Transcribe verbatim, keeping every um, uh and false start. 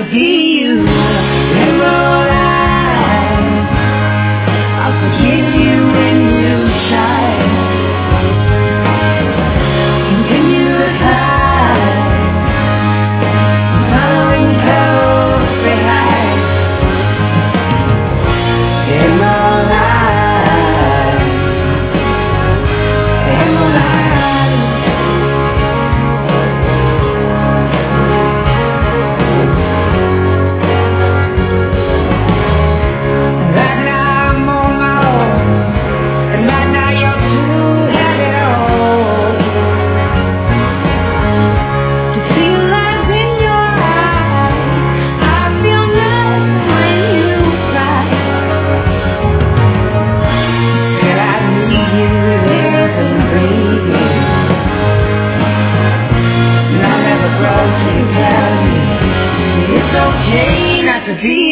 could be you. Emerald eyes, I'll forgive you when you shine. Continue to hide, following close behind. Emerald eyes, emerald eyes. Right now I'm on my own, and right now you're too heavy on. To feel life in your eyes, I feel nothing when you cry. Said I need you listen, baby, and I never thought you'd tell me it's okay not to be